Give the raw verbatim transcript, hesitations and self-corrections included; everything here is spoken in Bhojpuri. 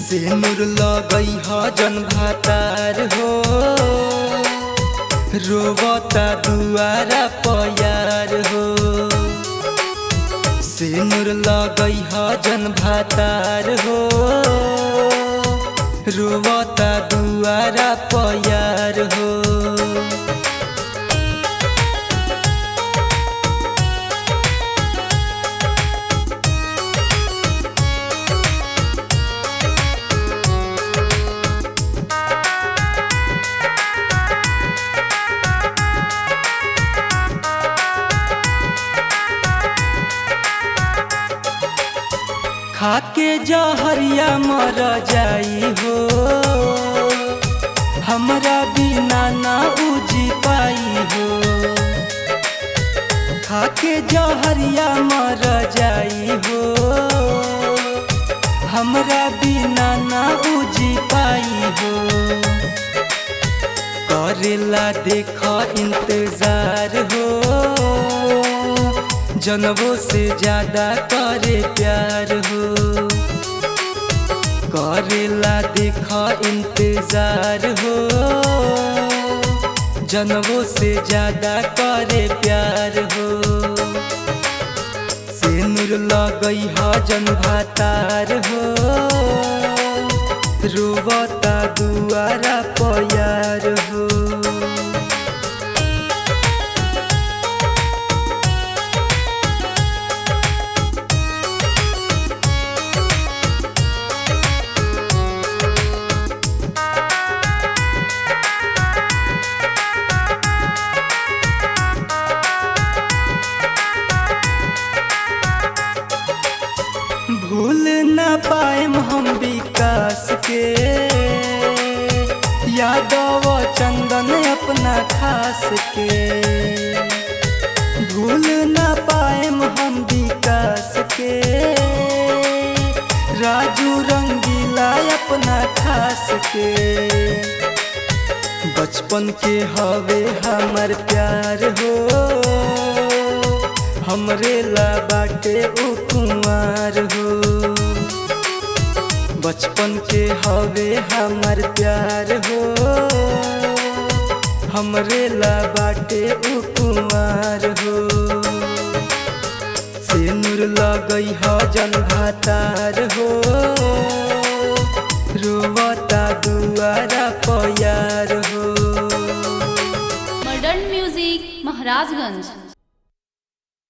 सिनुर लगई ह जन भातार हो, रोवता दुआरा पयार हो। सिनुर लगई ह जन भातार हो, रोवता दुआरा पयार हो। खाके जहरिया मर जाई हो, हमरा बिना ना उजी पाई हो। खाके जहरिया मर जाई हो, हमरा बिना ना उजी पाई हो। करेला देख इंतजार हो, जनवों से ज्यादा करे प्यार हो। करेला देखा इंतजार हो, जनवों से ज्यादा करे प्यार हो। सिनुर लगई ह जन भातार हो, रोवता दुआरा पयार हो। भूल न पाएम हम विकास के, यादव चंदन अपना खास के। भूल न पाएम हम विकास के, राजू रंगीला अपना खास के। बचपन के हवे हमर प्यार हो, हमरे ला बाटे उ कुंवार हो। बचपन के हवे हमर प्यार हो, हमरे ला बाटे उ कुंवार हो। सिनुर लगई ह जन भातार हो, रोवता दुआरा पयार हो। Modern music Maharajganj.